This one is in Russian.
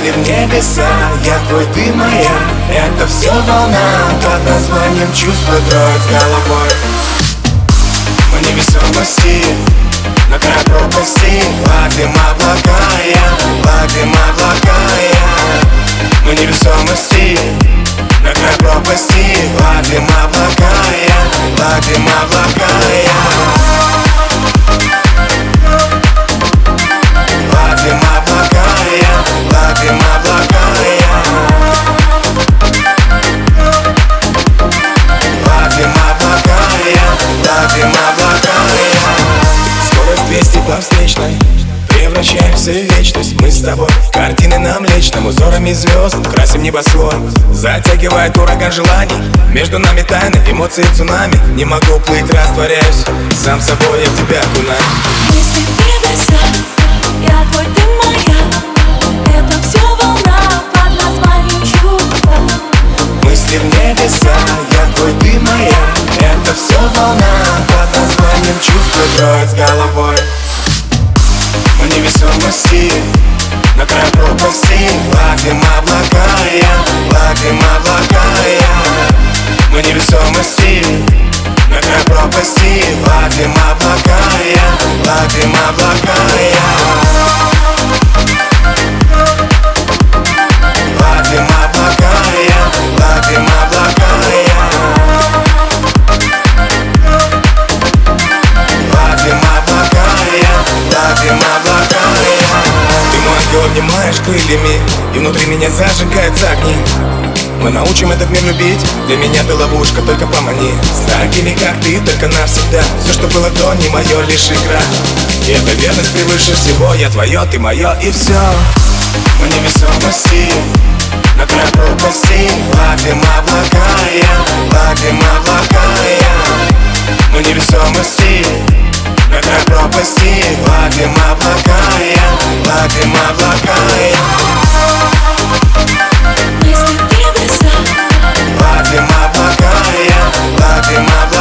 мысли в небеса. Я твой, ты моя. Это все волна под названием чувства кроет головой. Мы невесомости на край пропасти. Гладим облака я, гладим облака я. Мы невесомости на край пропасти. Гладим облака я, гладим облака я. Гладим облака я, гладим облака я. Гладим облака я, гладим облака я. Скорость 200 по встречной, превращаемся в вечность. Мы с тобой картины на Млечном, узорами звезд красим небосвод. Затягивает ураган желаний, между нами тайны, эмоции цунами. Не могу плыть, растворяюсь, сам собой я в тебя окунаюсь. Мысли в небеса, я твой, ты моя. Это все волна под названием чувства. Мысли в небеса, я твой, ты моя. Это все волна под названием чувства кроет с головой. Мы невесомости на край пропасти. Гладим облака я, гладим облака я. Мы невесомости на край пропасти. Гладим облака я, гладим облака я. Гладим облака я, гладим облака я. Гладим облака я, гладим облака я. Ты мой ангел, обнимаешь крыльями, и внутри меня зажигаются огни. Мы научим этот мир любить. Для меня ты ловушка, только помани. С такими, как ты, только навсегда. Все, что было до, не мое, лишь игра. И эта верность превыше всего. Я твое, ты мое, и все. Мы невесомости на край пропасти. Гладим облака я, гладим облака я. Мы невесомости на край пропасти. Гладим облака я, гладим облака я. Мысли в небеса, Гладим облака я, гладим облака я.